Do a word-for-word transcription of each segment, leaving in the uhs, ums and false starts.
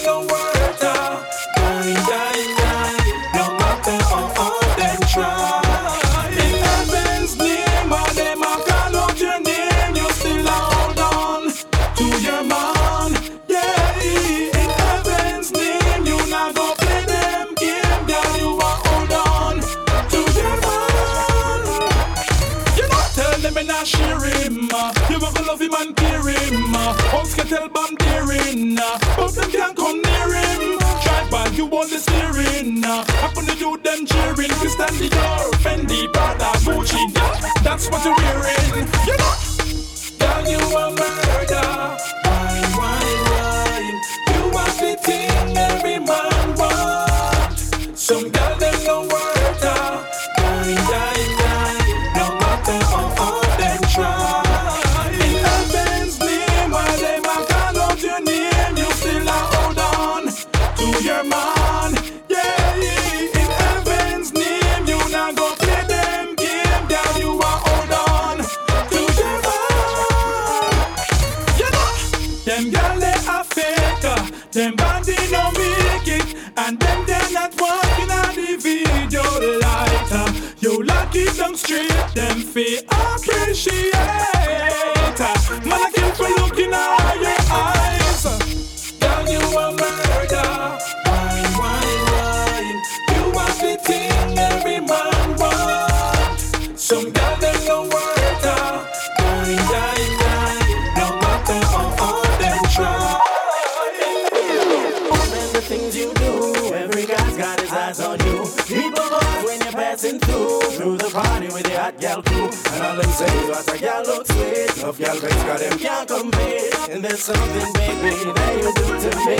no worth uh, dying, dying, dying. No matter how hard them try. In heaven's name, all them a call out your name, you still a hold on to your man. Yeah, in heaven's name, you not go play them game, girl. You a hold on to your man. You not tell them and not share him. You a go love him and care him. House can tell bam daring, but them can't come near him. Drive by you on the steering. Happen to do them cheering. Christian Dior, Fendi, Prada, Gucci. Yeah, that's what you're wearing. You know, girl, you a murder. Wine, wine, wine. You are the thing every man want. Some girl them no worth uh, dying, dying, dying. No matter how hard them try. In heaven's name, while them a call out your name, you still a hold on to your man. Yeah, in heaven's name, you not go play them game, girl. You a hold on to your man. You know, them girl they a faker, them body no make it, and them they not walking on the video lighter. You lock it down straight, them feel appreciate. Man, I keep for looking at your eyes. Girl, you a murder. Wine, wine, wine. You are the thing every man want. Some girl them no worth uh, dying, dying, dying. No matter how hard them try. And the things you do, every guy's got his eyes on you. People love when you're passing through, through the party with your hot gal crew. And all them say is what a gal looks sweet. Tough gal face got them can't compete. And there's something, baby, that you do to me.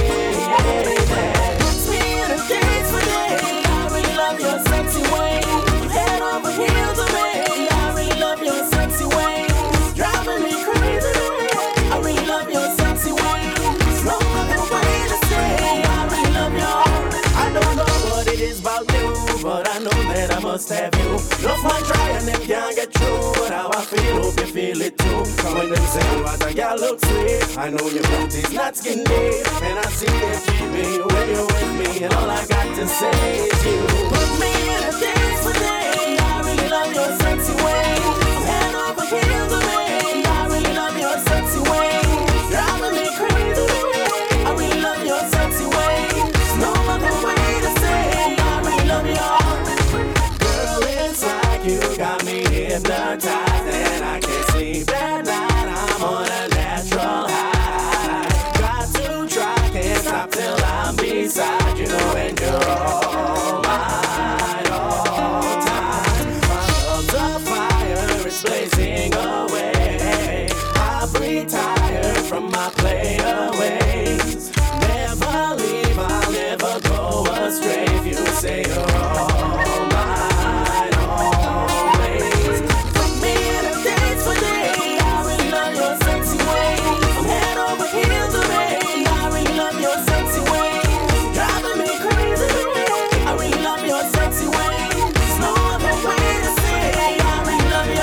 Puts me in a daze for days. I really love your sexy ways. Head over heels of me. I really love your sexy ways. Driving me crazy. I really love your sexy ways. No other way to say I really love you. I don't know what it is about you, but I know that I must have you. Love my try and them can't get through, but how I feel, hope you feel it too. Come when them say what a girl looks sweet, I know your beauty's not skin deep, and I see it, baby, when you're with me, and all I got to say is you. Put me in a dance for days. I really love your sexy ways. Head over heels of me. I really love your sexy ways. Driving me crazy. I really love your sexy ways. No other way to say I really love you. Girl, it's like you got me hypnotized, and I can't sleep at night. I'm on a natural high. Got to try, can't stop till I'm beside you, and you're all mine all time. My love's a fire, it's blazing away. I've retired from my player ways. Never leave, I'll never go astray. If you say you're all mine always. Put me in a dance for days. I really love your sexy ways. I'm head over heels of me. I really love your sexy ways. Driving me crazy. I really love your sexy ways. No other way to say I really love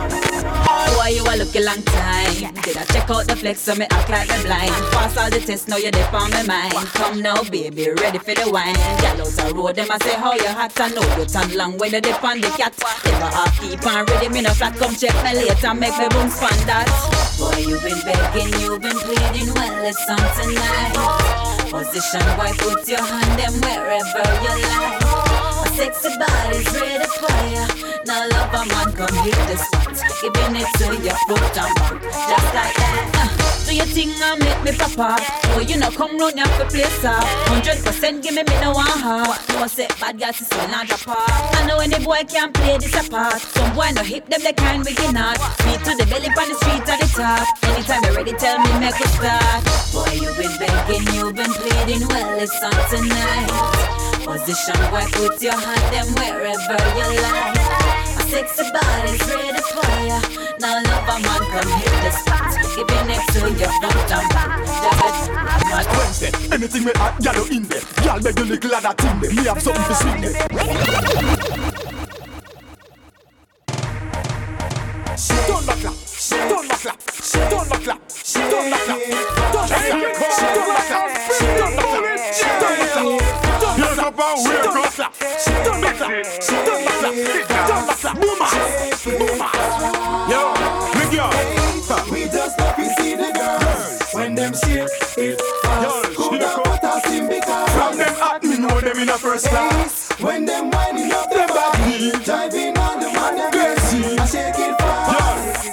you. Boy, you a looking long time. Did I check out the flex so me act like me blind? Pass all the tests, now you're deep on my mind. Come now, baby, ready for the wine. Gal out the road, them I say how you hot. I know you turn long when you dip on the cat. Never half keep on ready, me no flat. Come check me later, make me boom span that. Boy, you been begging, you been pleading, well it's on tonight. Position, boy, put your hand them wherever you like. My sexy body's ready for ya. Now love a man, come hit the spot. Giving it to your foot and back, just like that. Uh, do your thing and make me pop up. Oh, you know come round you have to place up. Hundred percent give me me no one heart. No say bad guys is still not apart. I know any boy can play this apart. Some boy no hip them they kind we cannot. Feet to the belly on the street at the top. Anytime you're ready, tell me make it start. Boy, you been begging, you been pleading, well it's on tonight. Position, boy, put your hand them wherever you like. My sexy body's ready for ya. Now love a man, come hit the spot. Giving it to your front and back. Just like Wednesday, anything me hot, y'all in there. Y'all make the little of that thing there. Me have something to swing there. Don't back clap, don't back clap, don't back clap, don't back clap, don't back clap, don't back clap, don't back clap. up and wake up. Turn back, turn back, turn back, boomer, boomer. Yo, big yo. We just love to see the girls when them shake it fast. Could have put us in because from them at me know them in a first class. When them winding up their body, driving on the man them crazy. I shake it fast.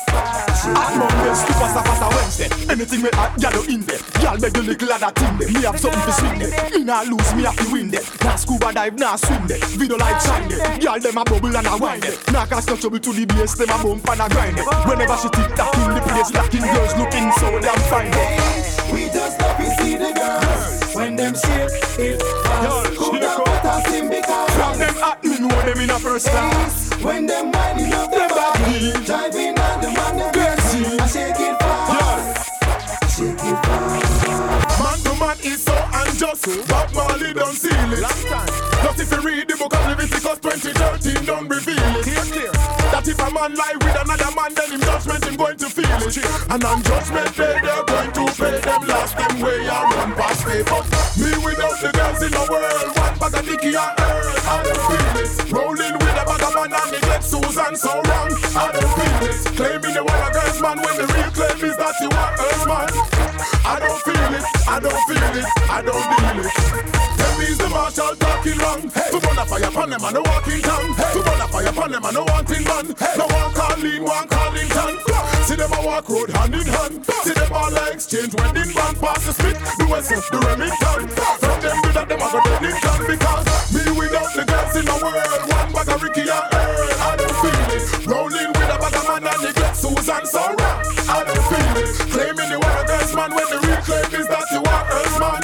At Monday, super sapasa Wednesday. Anything with hot gal in there. Gal make the little ladder team there. Me have something to swing there. Me nah lose, me have to win there. Nah scuba dive, nah swim there. Video like shine there. Gal them a bubble and a wine there. Nah cause no trouble to the base, them a bump and a grind there. Whenever she tick tock in the place, locking girls looking so damn fine there. We just love to see the girls when them shake it fast. Could have put us in because from them at me know them in a first class. When them winding up their body, driving on the man them crazy. I shake it fast. Shake it fast. Man to man is so unjust. Bob Marley don't seal it. Not if you read the book of Leviticus twenty thirteen, don't reveal it. Clear, clear. That if a man lie with another man, then in judgment him going to feel it. And on judgment day they're going to pay them last them way and run past me. But me without the girls in the world, one bag of Nicky and Earl, I don't feel it. Rolling with a bag of man and neglect Susan so wrong, I don't feel it. Claiming you want a girl's man when the real claim is that you are Earl's man. I don't feel it, I don't feel it, I don't deal it. Tell me is the marshal talking wrong. Hey. To burn a fire upon them and no walking town. Hey. To burn a fire upon them and no wanting man. Hey. No one call lean, one calling town. See them a walk road hand in hand. See them all a exchange wedding band. Pass the spit, the West, the Remington. From them do that, them a go dead in town. Because me without the girls in the world, one bag of Ricky and Earl, I don't feel it. Rolling with a bag of man and neglect Susan so wrong, I don't feel it. Claiming you are a girl's man when the real claim is that you are Earl's man.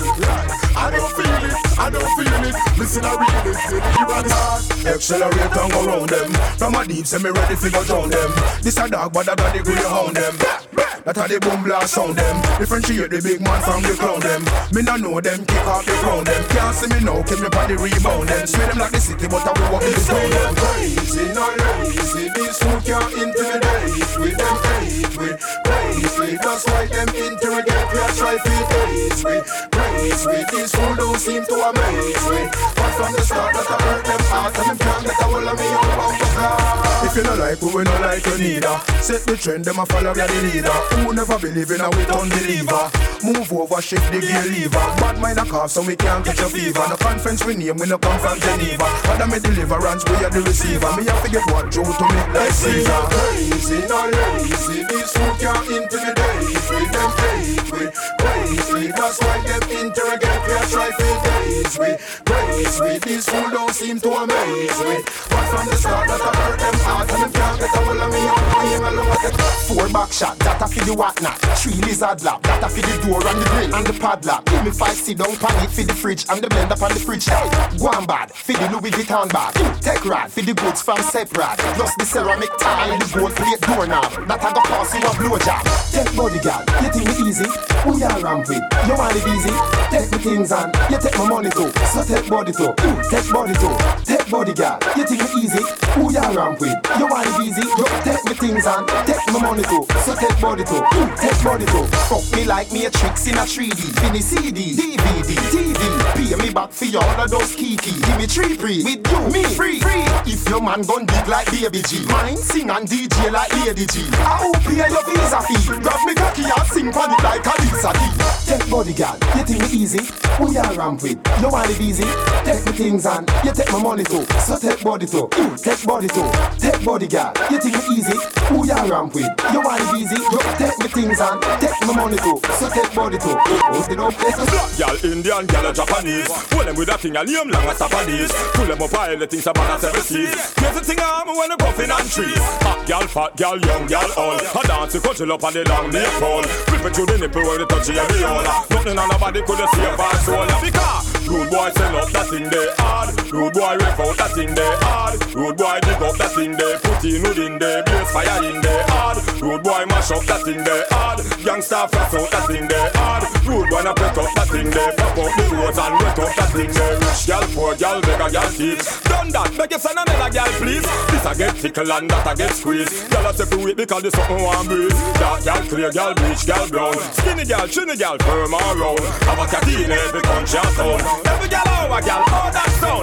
I don't feel it, I don't feel it. Listen, I read it, you got it. Accelerate and go round them. From a deep, say me ready to go down them. This a dog, but I got the greyhound them. That how the boom blast sound them. Differentiate the big man from the clown them. Me no know them, kick off the ground them. Can't see me now, keep me by the rebound them. Sway them like the city, but I will walk in the town them. Crazy, not lazy, this food can't intimidate. With them hate, with crazy. That's why them interrogate, we are try to face with crazy. This fool don't seem to amaze me. But from the start that I hurt them heart, and them can't get a hold of me on bumper car. If you don't like, we will not like you neither. Set the trend, them a follow we are the leader. Who never believe in a we unbeliever. Move over, shift the gear lever. Bad mind a cough so we can't catch a fever. No conference we name, we no come from Geneva. But I'm a deliverance, we are the receiver. Me have to get what Joe to make like Caesar. Crazy, not lazy, this fool can't intimidate. With them hate, with crazy. That's why them interrogate, we are try to face with crazy. This fool don't seem to amaze me. But from the start that I hurt them heart, and them can't get a hold of me on me alone at the four back shot, that a fi the whatnot. Three lizard lap, that a fi the door and the grill and the padlock. Give me five sit down pan it fi the fridge and the blender pan the fridge. Hey, go on bad, fi the Louis Vuitton bag. Tech rad, fi the goods from separate. Plus the ceramic tile and the gold plate doorknob. That a go pass you a blowjob. Tech bodyguard, you think me easy? Who you ramp with? You want it easy? Take me things on, you take my money too. So take body too, take body too. Take bodyguard, you think me easy? Who you ramp with? You want it easy? You take me things on, take my money too. So take body too, take body too. Fuck me like me a tricks in a three D. Fini C D, D V D, T V. Pay me back for all of those kiki. Give me three free, with you, me free, free. If your man gun big like Baby G, mine sing and D J like Lady G. I hope pay your visa fee. Grab me cocky and sing on it like a Lisa D. Take bodyguard, you think me easy? Who you ramp with? You want it easy? Take me things on, you take my money too. So take body too, take body too. Take bodyguard, you think me easy? Who you ramp with? You want it easy? You take me things on, take my money too. So take body too. Hold it up, black girl, Indian girl, and Japanese. Pull them with a thing and name long as Japanese. Pull them up high, the things about us ever seas. Here's the thing I'm when I'm puffing on trees. Hot girl, fat girl, young girl, old. I dance to cuddle up on the long neck pole. Flip it through the nipple where the touchy every all. Nothing on nobody could have seen our soul. Because rude boy send up that thing they hard. Rude boy rip out that thing they hard. Rude boy dig up that thing they put in wood in they blaze fire in they hard. Rude boy mash up that thing they hard. Youngster flash out that thing they hard. Rude boy na pet up that thing they pop up the roads and wet up that thing they. Rich girl, poor girl, beg a girl thief. Done that, beg you send another girl please. This a get tickle and that a get squeeze. Girl a separate because this something want breathe. Dark girl, clear girl, bleach girl, brown. Skinny girl, trinny girl, firm or round. Have a cat in every country and town. Every girl over girl, oh that sound.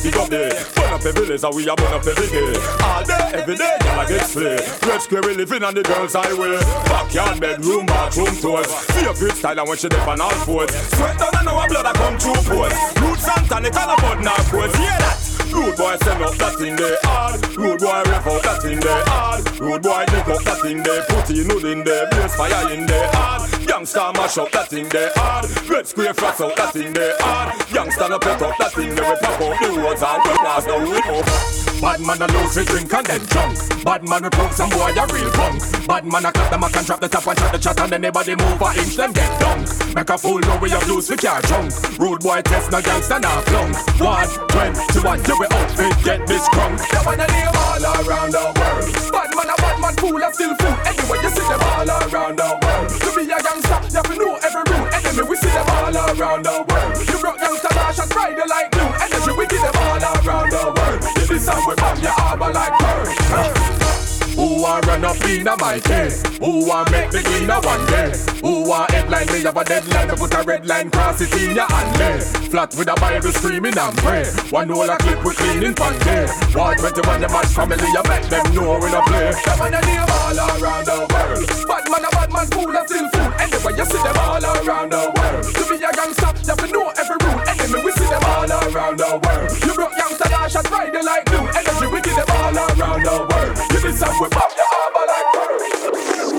big up there. Burn up every laser, we a burn up every day. All day, every day, y'all a get slay. Red square, we living on the girls' highway. Backyard, bedroom, bathroom tours. Favorite style, and when she dip on all fours. Sweat down and our blood a come through pores. Roots and tonic, all about now pores. Hear that? Rude boy send up that thing they hard. Rude boy rev out that thing they hard. Rude boy dig up that thing they put in hood in there. Blaze fire in there hard. Youngster mash up that thing they hard. Red square frost out that thing they hard. Youngster no pet up that thing they we pop up the roads and we pass down we up. Bad man a lose we drink and then drunk. Bad man we prove some boy a real punk. Bad man a clap them a can trap the top and chat the chat and anybody move a inch them get dunk. Make a fool know we a lose we can't drunk. Rude boy test no youngster not flung. One, twenty, one, you we outfit get this crunk. They wanna name all around the world. Bad man a bad man fool a still fool. Anyway you see them all around the world. To be a gangster you have to know every rule. Enemy we see them all around the world. You broke gangster dash and Friday like glue. Energy we give them all around the world. You this song we bomb your arbor like bird. Who want run up in a my day? Who want make me in a one day? Who want headline me have a deadline? I put a red line cross it in your hand lay. Flat with a Bible screaming and pray. One whole a clip we cleaning pan day. War twenty-one the match family you make them know we no play. Them man a name all around the world. Bad man a bad man fool a still fool. Anyway you see them all around the world. To be a gangster you have to know every rule. Enemy we see them all around the world. You broke youngster dash and Friday like glue. Energy we give them all around the world. You this song we pop your arbor like bird.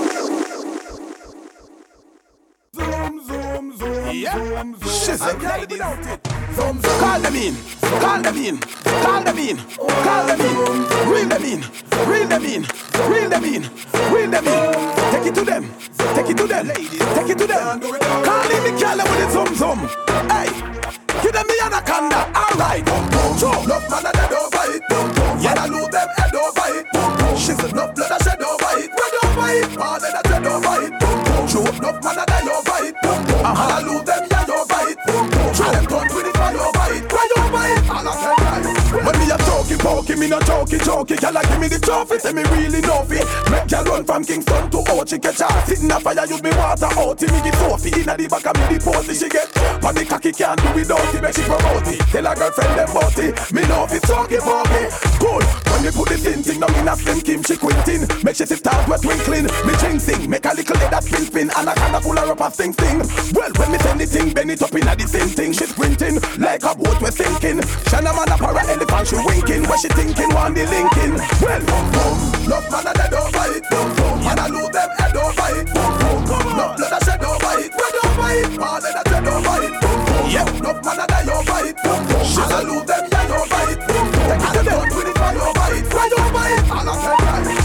Zoom, zoom, zoom, yeah. zoom, zoom. Shizzle, ladies. Zoom, zoom. Call them in, call them in, call them in, call them in. Reel them in, reel them in, reel them in, reel them in. Take it to them, take it to them, ladies. Take it to them. Call in the call with the zoom, zoom. Hey, give them the anaconda. All right. Show love man and head over it. Yeah, I lose them head over it. Shizzle enough blood I shed over it. Red over it. All that I shed over it. Show enough man and die over it. I lose them head over it. Show them touch with it. Right over it. Right over it. All I said right. When me a talkie pokey, me no talkie talkie. Y'all give me the trophy, say me really know it. Make y'all run from Kingston to Ochi. Catch her sitting a fire, use me water out. Me the Sophie inna the back of me the posy. She get on the cocky can't do without it. Make she promote it. Tell her girlfriend them about it. Me know if it's talkie pokey. Good. When me put the thin thing down in a slim Kim, she quinting. Make she start with twinkling. Me ching sing, make a little head that spin spin. And a can of full of up a sting sting. Well, when me send the thing, bend it up inna the same thing. She sprinting like a boat we sinking. Shana man a para elephant, she winking. When she thinking, want the linking. Well, boom boom, love man a dead over it. Boom boom, man a lose them head over it. Boom boom, love blood a shed over it. Red over it, all that a shed over it. Boom boom, yeah, love man a die over it. Boom boom, man a lose them head over it. Boom boom, take it to them with it, fly over it, fly over it. All I said right.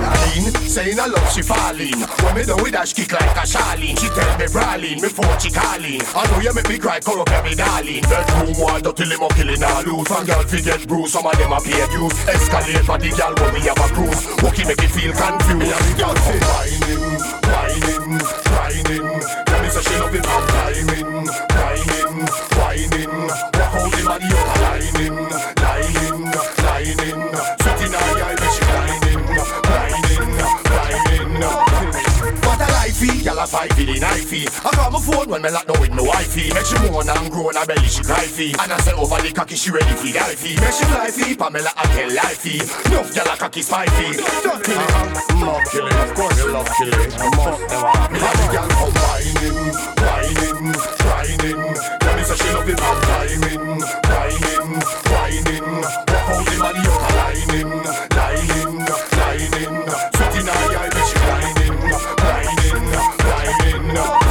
Saying I love she falling. When me do with that she kick like a Charlene. She tell me brawling before she calling. I know you make me cry, call up every darling. Bedroom wall, don't till him a killing all loose. And girl forget bruise, some of them a pay dues. Escalate for the girl when we have a cruise. Walkie make it feel confused. And the girl say whining, whining, whining. Tell me so she love it from climbing, climbing, whining. Walk out the body up, lining, lining, lining. Sweating her eye, but she lining, lining, lining. What a lifey, y'all a fight for the knifey. I got my phone when me lock down with no wifey. Make she moan and groan and belly she cry fee. And I say over the cocky she ready for die fee. Make she fly fee, Pamela I tell lifey. Enough y'all a cocky spy fee. Don't kill it, mock killing. Of course you love killing. Mock never. Me love the girl come whining, whining, whining. Tell me so she love it from climbing, climbing, whining. Walk out the body up lining, lining, lining. Sweating her eye, but she lining, lining, lining.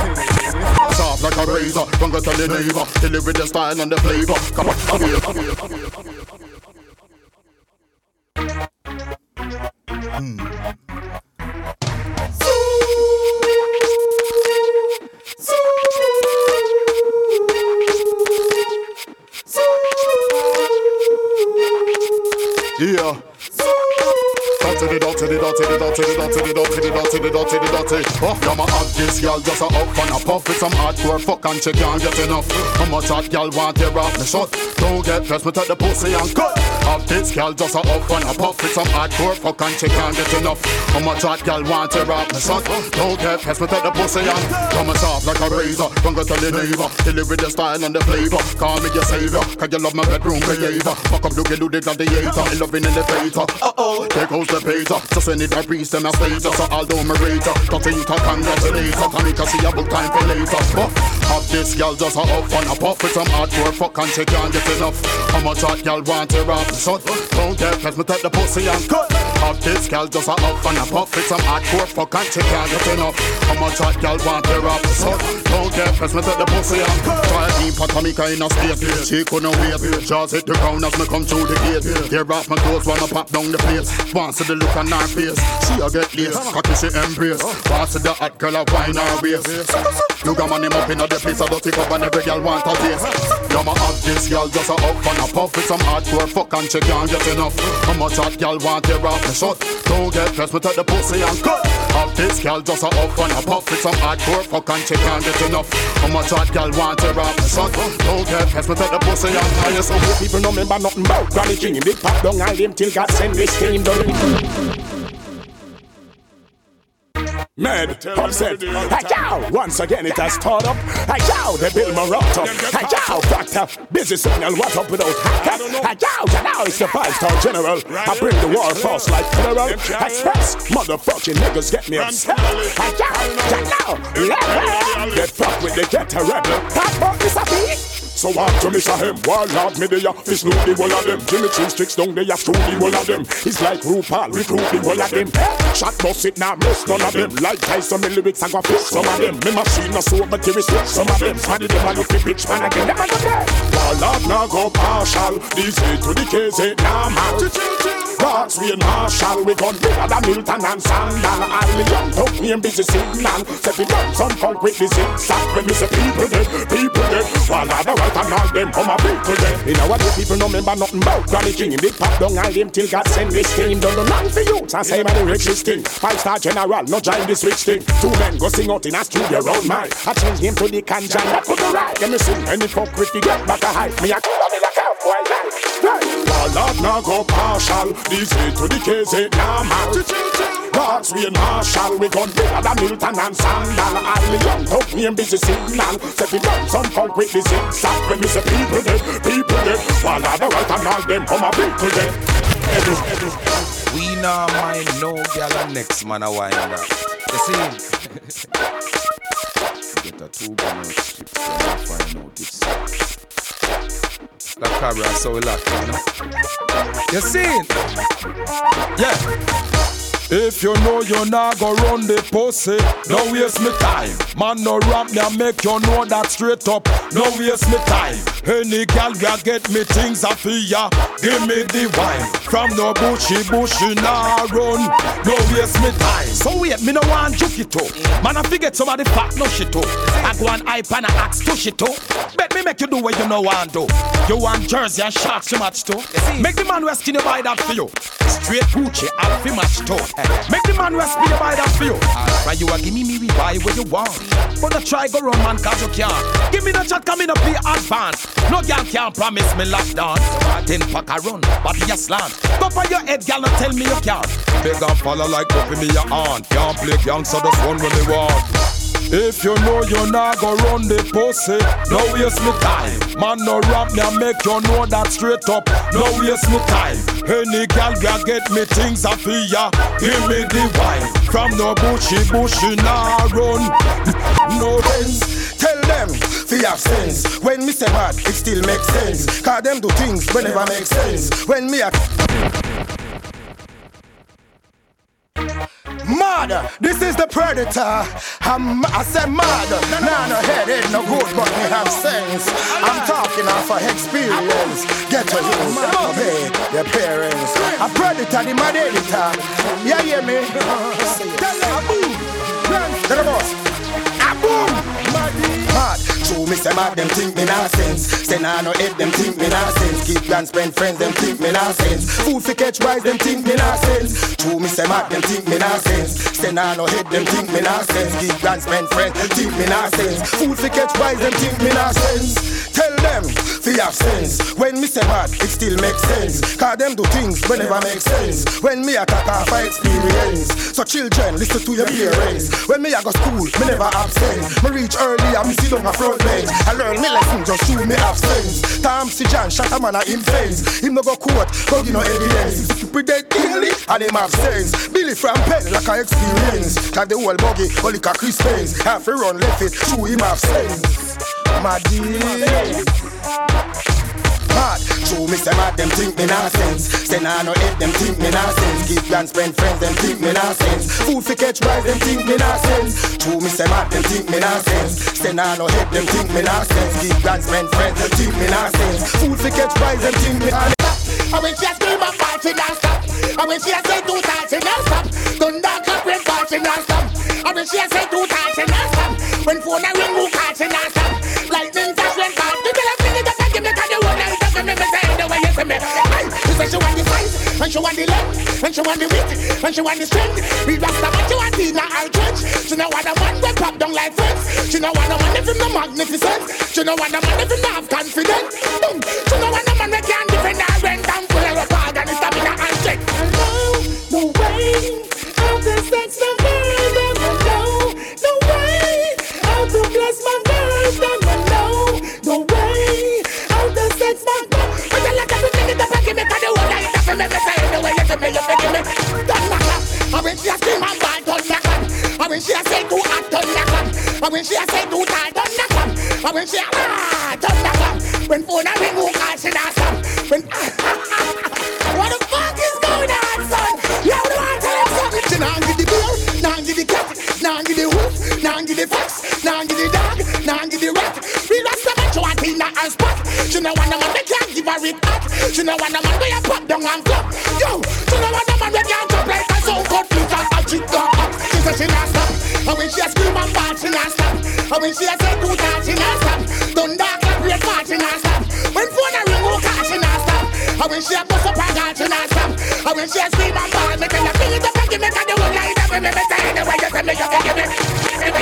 Soft like a razor, don't go tell your neighbor. Kill it with the style and the flavor. Come on, come here, come here, come here, come here. Hmm. Yeah. Dirty, dirty, dirty, dirty, dirty, dirty, dirty, dirty, dirty, dirty. Oh, you're my hot this girl just a up and a puff with some hardcore fuck and she can't get enough. How much hot girl want tear off the shot? Don't get pressed, me take the pussy and cut. Have this girl just a up and a puff. It's some hardcore fuck and she can't get enough. How much hot girl want to rock me son? Don't get pest me take the pussy and come and soft like a razor. Don't go tell the neighbor. Kill it with the style and the flavor. Call me your savior. Cause you love my bedroom behavior. Fuck up looking do the gladiator. I love in elevator. Uh-oh, there goes the pager. Just send it a breeze to my status. So I'll do my rater. Nothing to congratulate. Can make her see a book time for later. But have this girl just a up and a puff. With some hardcore fuck and she can't get enough. How much hot girl want to rock me son? Don't get pest me take the pussy and cut. Have this girl just a up and a puff. With some hardcore fuck and she can't get enough. How much hot girl want to rock me son? Don't get pest me take the pussy and cut. Try me Patamika in a state. She couldn't wait. Jaws hit the ground as me come through the gate. Tear off my clothes while I pop down the place. Wants to the look on her face. She a get lace. Cocky she embrace. Wants to the hot girl a wine her waist. You got my name up in the place. I don't take up and every girl want a taste. You ma have this girl just a up and a puff. With some hardcore fuck and she can't get enough. How much hot girl want to rock me shut? Don't get pressed me take the pussy and cut. Have this girl just a up and a puff. With some hardcore fuck and she can't get enough. How much hot girl want to rock me shut? Don't get pressed me take the pussy and cut. So people know remember nothing about Granny King. Big pop down all them till God send this team down. Mad, upset, hey yow, once again it has started up. Hey yow, they build my route up. Hey yow, factor, busy signal, what up without hacker. Hey yow, now it's the five-star general. I bring the war force like federal. Express, motherfucking niggas get me upset. Hey yow, now, level. Get fucked with the ghetto rebel. Pop up is a beat. So on to Mister Him, Warlord Media, fish know the whole of them. Jimmy Chin sticks down, they have screw the whole of them. He's like RuPaul, recruit the whole of them. Shot bust it now, miss none of them. Like Tyson, me lyrics, I go fish some of them. Me machine, no soap, but here is some of them. Smaddy them, I look the bitch, man, again, them, I go there. Warlord now go partial, these eight to the K's eight now, man. God's real marshal, we gon' bigger than Milton and Sandal. All the young talk me and busy signal. Say we done some funk with the zigzag. When we say people dead, people dead. While other right and all them come a people dead. In our day people no remember nothing about Granny King. In big pop down all them till God send this team. Don't do nothing for you, and say man the richest thing. Five-star general, no join the switch thing. Two men go sing out in a studio round mine. I change him to the Kanjan, that could be right. Let me sing any fuck with the get back a hype. Me a kill me like a boy like. Warlord now go partial. These eight to the K's eight now man. God's real marshal, we gon' bigger than Milton and Sandal. All the young talk me and busy signal. Say we done some funk with the zigzag. When we say people dead, people dead. While other right and all them come a people dead. We nah mind no gal and next man a wine that. You see? Get a two gun out strip so I find out it's La Cabra so we lock, you know? You see? Yeah. If you know you not go run the pussy, no waste me time. Man no ramp me and make you know that straight up. No waste me time. Any gal ya get me things a ya. Give me the wine. From no bushy bushy nah run. No waste me time. So wait, me no want juke it too. Man I forget somebody fat no shit too. I go and hype and I axe to shit too. Bet me make you do what you no want to. You want jersey and sharks to match too. Make the man who skinny buy that for you. Straight Gucci and fi match too. Make the man rest be buy that for you. Right, you a give me me we buy what you want. But the try go run man cause you can't. Give me the chat come in a be advance. No girl can't promise me lockdown. Ten pack a run, but you slant. Top of your head girl and tell me you can't. Big and follow like puppy me your aunt. Can't play gang so just run when they want. If you know you not go run the pussy, no waste me time. Man no rap me and make you know that straight up. No waste me time. Any gal ya get me things a ya. Give me the wine. From no bushy bushy nah run. No sense. Tell them, fi have sense. When me say mad, it still makes sense. Cause them do things whenever make sense. When me a mad, this is the predator. I'm, I said mad. Nah, no head ain't no good, but me have sense. I'm talking off of experience. Get to you, obey your parents. A predator, the mad editor. You hear me? Tell them, boom. Tell the boss. A boom. Mad. True, me say mad, them think me nah sense. Say nah no head, them think me nah sense. Keep and spend friends, them think me nah sense. Food for catch wise, them think me nah sense. True, me say mad, them think me nah sense. Say nah no head, them think me nah sense. Keep and spend friends, think me nah sense. Food for catch wise, them think me nah sense. Tell them, fi have sense. When me say mad, it still makes sense. Cause them do things whenever make sense. When me attack off, I experience. So children, listen to your parents. When me I go school, me never absent. Me reach early and me sit on my front bench. I learn me lesson just show me absence. Tom C. John, shot a man a him fence. Him no go court, go give no evidence. He dead daily and him have sense. Billy from pen like I experience. Cause the whole buggy, all like a Chris Pence. Half a run left it, show him have sense. My dear. Mad, show me say mad, them think me nonsense. Say nah no head, them think me nonsense. Give and spend friends, them think me nonsense. Food for catch rise, them think me nonsense. Show me say mad, them think me nonsense. Say nah no head, them think me nonsense. Give and spend friends, them think me nonsense. Food for catch rise, them think me nonsense. I when she a scream and fall, she not stop. I when she a say two times, she not stop. Thunder clap when fall, she not stop. I when she a say two times, she not stop. When phone a ring, who call, she not stop. Lightning flash when call, you tell her fling it up and give me cause the whole night. Me me say the way you say me. She say she want the fight, and she want the love, and she want the wit, and she want the strength. We rasta but she want Tina her trench. She know what a man will pop down like friends. She know what a man if him no magnificent. She know what a man if him no have confidence. Boom. She know what a man we can't defend her rent and full of rapport and stamina and strength. I know the way how to sex my girl, and I know the way how to bless my girl, and I know the way how to sex my girl. I when she a scream and ball, turn the clap. I when she a say too hot, turn the clap. I when she a say too tight, turn the clap. I when she a ah, turn the clap. When phone a ring, who call, she not stop. When what the fuck is going on, son? You don't want to tell him something. She nah give the beer, nah give the cat, nah give the wolf, nah give the fox, nah give the dog, nah give the rat. We rasta man, she want Tina her spot. She know want a man, they can't give her it back. She know want a man, they a pop down and flop. Yo, she know want a man, they can't drop like a so good flute and a chick go up. She say she not stop. And when she a scream and fall, she not stop. And when she a say two times, she not stop. Thunder clap great part, she not stop. When phone a ring, who call, she not stop. And when she a bust up her girl, she not stop. And when she a scream and fall, me tell her, bring it up and give me cause the whole night. Me me say the way you say me, you can give me.